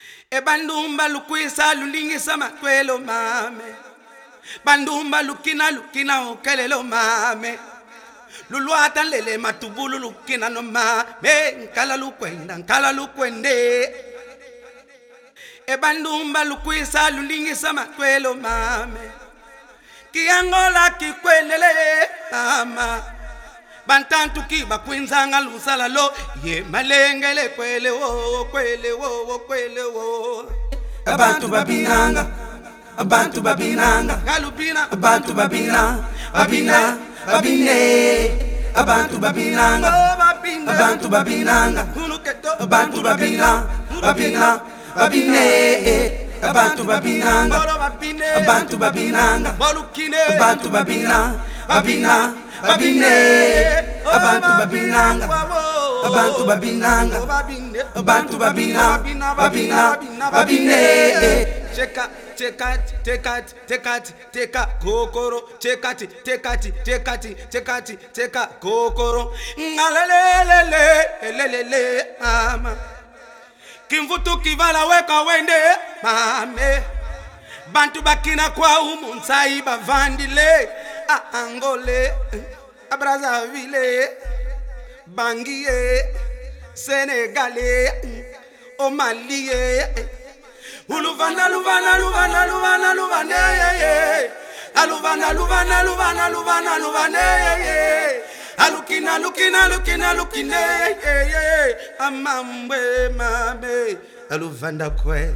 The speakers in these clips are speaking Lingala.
Ebandumba lukwisa lulingisa makwelo mame. Bandumba lukina ukelelo mame. Luluata lele matubulu lukina no mame. Nkala lukwende. Ebandumba lukwisa lulingisa makwelo mame. Kiangola kikwelele mama. Bantantu kiba kwinzanga lusala lo ye malengele kwele wo. Abantu babinanga Galupina abantu babina babine abantu babinanga abantu babinanga Huluketo abantu babine abantu babinanga Boro bapine abantu babinanga Bolukine abantu babine abantu babinanga abantu babinanga abantu babine Teka kokoro teka kokoro ngalelelele mama kimvutu kivala weka wende mame bantu bakina kwa umunsai bavandile Angole Brazzaville Bangie Sénégalais au Mali Luvane Alukina Amambe mame Aluvanda kwe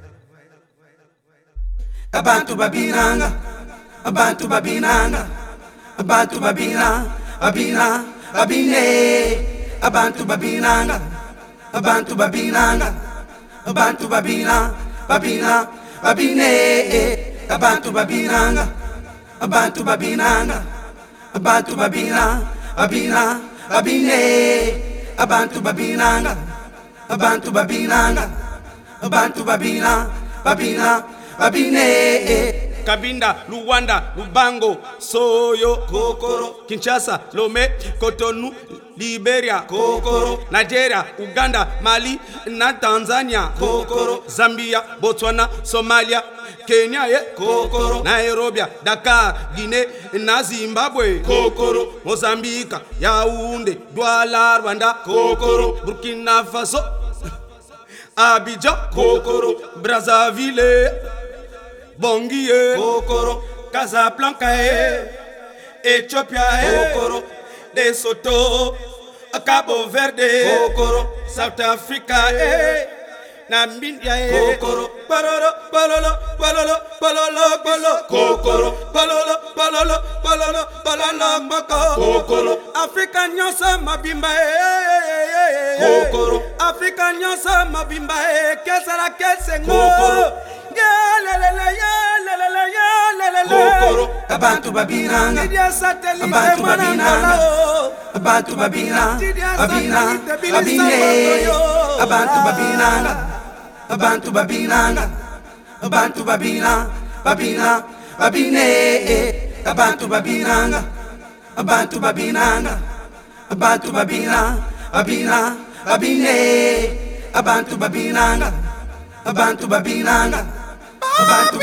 abantu babinanga abantu babinanga abantu babine abantu babinanga abantu babinanga abantu babine abantu babinanga abantu babinanga abantu babinanga abantu babine Kabinda, Luanda, Lubango, Soyo, Kokoro, Kinshasa, Lomé, Cotonou, Liberia, Kokoro, Nigeria, Uganda, Mali, na Tanzania, Kokoro, Zambia, Botswana, Somalia, Kenya, Kokoro, Nairobi, Dakar, Guinée, na Zimbabwe, Kokoro, Mozambique, Yaoundé, Douala, Rwanda, Kokoro, Burkina Faso, Abidjan, Kokoro, Brazzaville, Bongie, Kokoro, Casablanca, Ethiopia, Kokoro, Lesotho, Cabo Verde, Kokoro, South Africa, Namibia, Kokoro, Pololo, Kokoro, Africa nyosa mabimba, Kokoro, Africa nyosa mabimba, Kesara Kesengo, Kokoro, abantu babinanga abantu babine abantu babinanga abantu babinanga abantu babinanga abantu babinanga abantu babinanga abantu babinanga abantu babinanga abantu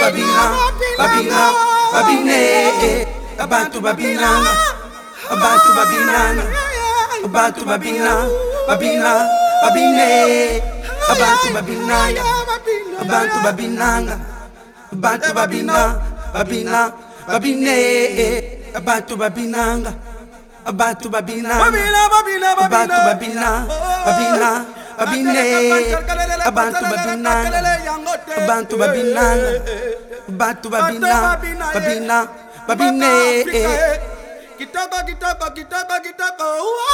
Kitoko